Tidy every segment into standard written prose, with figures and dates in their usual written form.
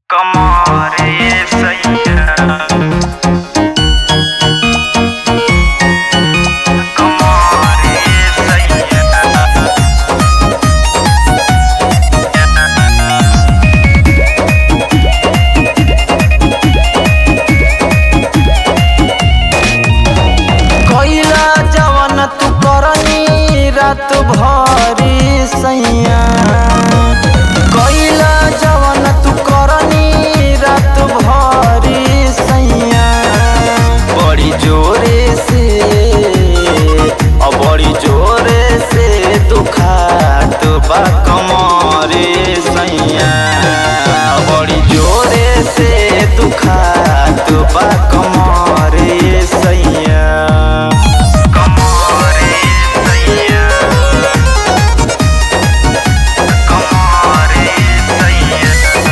कमरे सैया कमरे सैया कइला जवन तू करनी रात भरी सैया कइला जवन तू करनी रात भरी सैया बड़ी जोरे से बड़ी जोरे से दुखात बा कमरे सैया बड़ी जोरे से दुखात बा कमरे सैया कमरे सैया कमरे सैया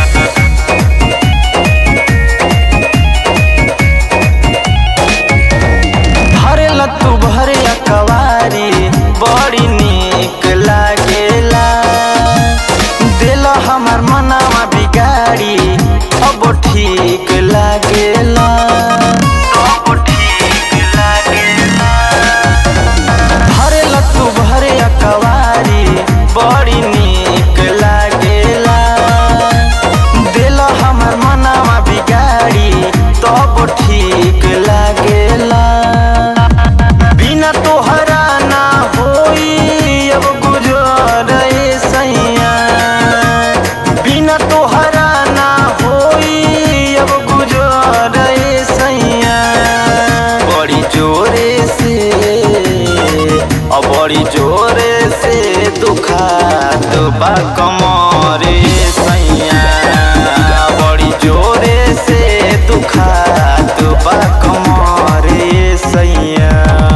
भरेला तू भरे अकवारी बड़ी नीक लागेला दिल हमार मनवा बिगाड़ी अब ठीक लागेला सब ठीक लागेला भरेला तू भरे अकवारी बड़ी नीक लागेला दिल हमार मनवा बिगाड़ी तब ठीक लागेला बिना तोहरा ना होई अब गुजर सैया बिना तोहरा ना होई अब गुजर सैया बड़ी जोरे से बड़ी जोरे से दुखात बा कमरे सैया बड़ी जोरे से दुखात बा कमरे सैया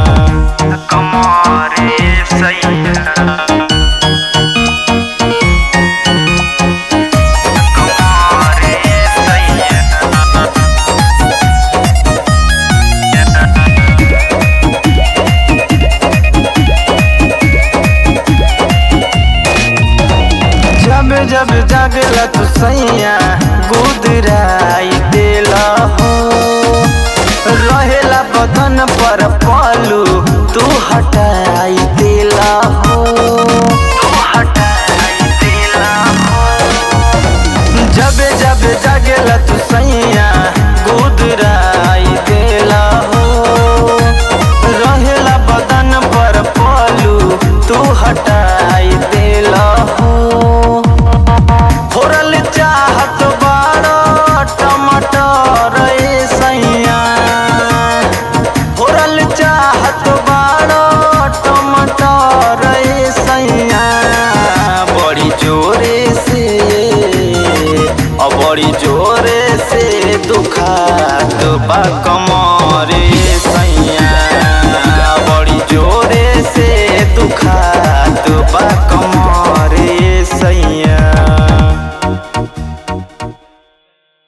कमरे सैया कमरे सैया जब जब जागला तू सैया गुदराई देला हो रहेला बदन पर पलू तू हटाई देला हो तू हटाई देला हो जब जब जागला तू सैया गुदराई देला हो रहेला बदन पर पलू तू हटाई देला हो फोरल चाहत बाड़ा टमाटर सैया फोरल चाहत बाड़ा टमाटर सैया बड़ी जोरे से बड़ी जोरे से दुखा